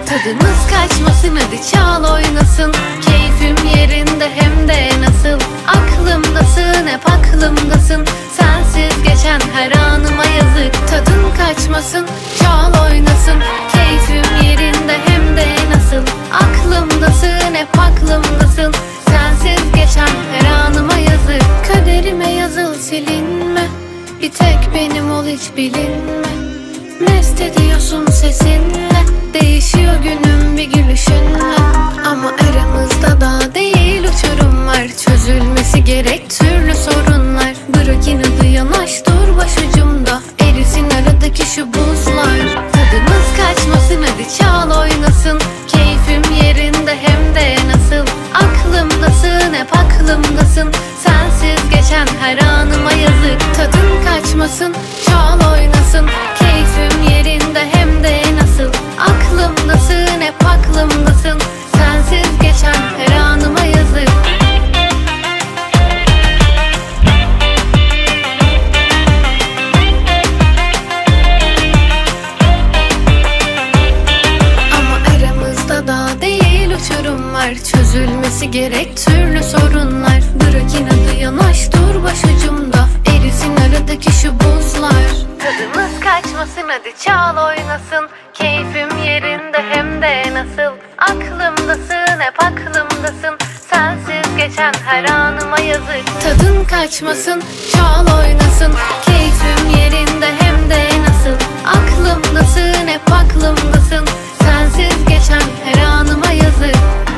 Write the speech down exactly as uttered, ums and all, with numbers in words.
Tadımız kaçmasın, hadi çal oynasın. Keyfim yerinde hem de nasıl. Aklımdasın, hep aklımdasın. Sensiz geçen her anıma yazık. Tadın kaçmasın, çal oynasın. Keyfim yerinde hem de nasıl. Aklımdasın, hep aklımdasın. Sensiz geçen her anıma yazık. Kaderime yazıl, silinme. Bir tek benim ol, hiç bilinme. Mest ediyorsun sesinle. Değişiyor günüm bir gülüşünle. Ama aramızda dağ değil uçurum var. Çözülmesi gerek türlü sorunlar. Bırak inadı, yanaş dur başucumda. Erisin aradaki şu buzlar. Tadımız kaçmasın, hadi çal oynasın. Keyfim yerinde hem de nasıl. Aklımdasın, hep aklımdasın. Sensiz geçen her anıma yazık. Tadın kaçmasın, çal oynasın. Keyfim yerinde hem de nasıl. Aklımdasın, hep aklımdasın. Sensiz geçen her anıma yazık. Ama aramızda dağ değil uçurum var. Çözülmesi gerek türlü sorunlar. Bırak inadı, yanaş dur başucumda. Erisin aradaki şu buzlar. Tadımız kaçmasın, hadi çal oynasın. Keyfim yerinde hem de nasıl. Aklımdasın, hep aklımdasın. Sensiz geçen her anıma yazık. Tadın kaçmasın, çal oynasın. Keyfim yerinde hem de nasıl. Aklımdasın, hep aklımdasın. Sensiz geçen her anıma yazık.